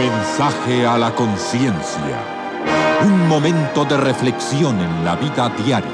Mensaje a la conciencia. Un momento de reflexión en la vida diaria.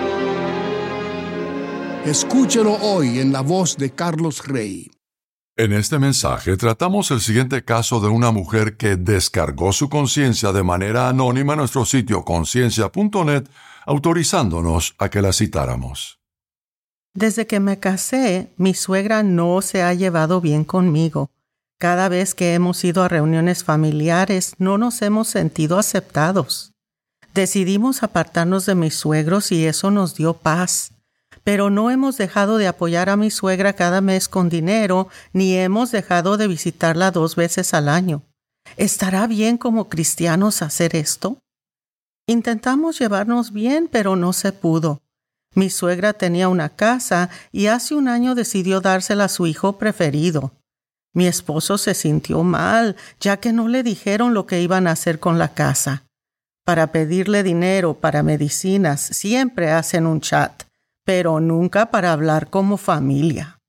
Escúchelo hoy en la voz de Carlos Rey. En este mensaje tratamos el siguiente caso de una mujer que descargó su conciencia de manera anónima en nuestro sitio conciencia.net, autorizándonos a que la citáramos. Desde que me casé, mi suegra no se ha llevado bien conmigo. Cada vez que hemos ido a reuniones familiares, no nos hemos sentido aceptados. Decidimos apartarnos de mis suegros y eso nos dio paz. Pero no hemos dejado de apoyar a mi suegra cada mes con dinero, ni hemos dejado de visitarla 2 veces al año. ¿Estará bien como cristianos hacer esto? Intentamos llevarnos bien, pero no se pudo. Mi suegra tenía una casa y hace un año decidió dársela a su hijo preferido. Mi esposo se sintió mal, ya que no le dijeron lo que iban a hacer con la casa. Para pedirle dinero para medicinas siempre hacen un chat, pero nunca para hablar como familia.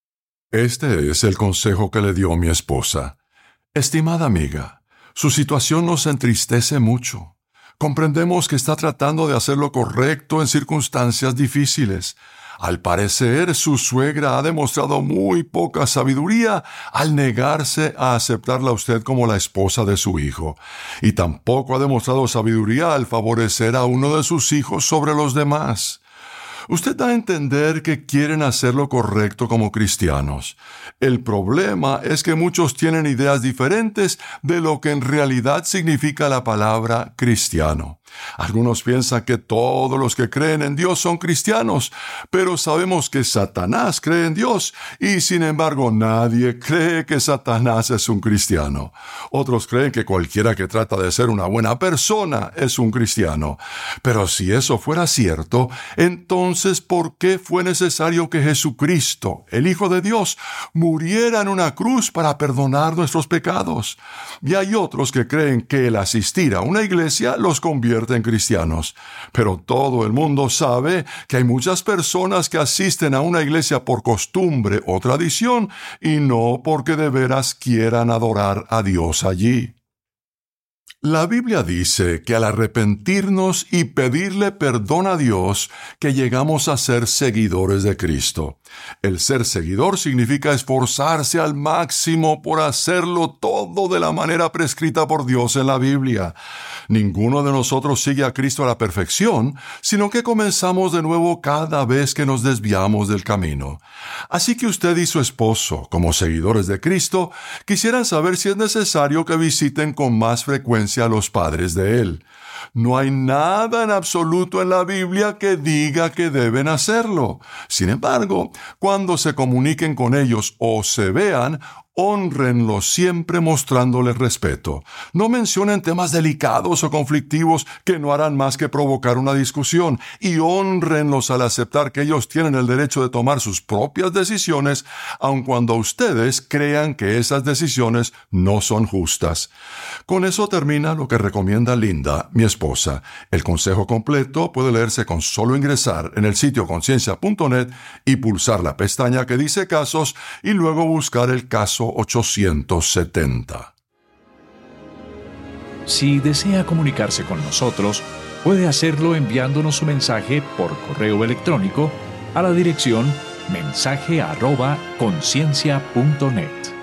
Este es el consejo que le dio mi esposa. Estimada amiga, su situación nos entristece mucho. Comprendemos que está tratando de hacer lo correcto en circunstancias difíciles. Al parecer, su suegra ha demostrado muy poca sabiduría al negarse a aceptarla a usted como la esposa de su hijo, y tampoco ha demostrado sabiduría al favorecer a uno de sus hijos sobre los demás. Usted da a entender que quieren hacer lo correcto como cristianos. El problema es que muchos tienen ideas diferentes de lo que en realidad significa la palabra cristiano. Algunos piensan que todos los que creen en Dios son cristianos, pero sabemos que Satanás cree en Dios y sin embargo nadie cree que Satanás es un cristiano. Otros creen que cualquiera que trata de ser una buena persona es un cristiano. Pero si eso fuera cierto, entonces ¿por qué fue necesario que Jesucristo, el Hijo de Dios, muriera en una cruz para perdonar nuestros pecados? Y hay otros que creen que el asistir a una iglesia los convierte en cristianos. Pero todo el mundo sabe que hay muchas personas que asisten a una iglesia por costumbre o tradición y no porque de veras quieran adorar a Dios allí. La Biblia dice que al arrepentirnos y pedirle perdón a Dios, que llegamos a ser seguidores de Cristo. El ser seguidor significa esforzarse al máximo por hacerlo todo de la manera prescrita por Dios en la Biblia. Ninguno de nosotros sigue a Cristo a la perfección, sino que comenzamos de nuevo cada vez que nos desviamos del camino. Así que usted y su esposo, como seguidores de Cristo, quisieran saber si es necesario que visiten con más frecuencia a los padres de Él. No hay nada en absoluto en la Biblia que diga que deben hacerlo. Sin embargo, cuando se comuniquen con ellos o se vean, hónrenlos siempre mostrándoles respeto. No mencionen temas delicados o conflictivos que no harán más que provocar una discusión, y hónrenlos al aceptar que ellos tienen el derecho de tomar sus propias decisiones, aun cuando ustedes crean que esas decisiones no son justas. Con eso termina lo que recomienda Linda, mi esposa. El consejo completo puede leerse con solo ingresar en el sitio conciencia.net y pulsar la pestaña que dice casos y luego buscar el caso 870. Si desea comunicarse con nosotros, puede hacerlo enviándonos su mensaje por correo electrónico a la dirección mensaje@conciencia.net.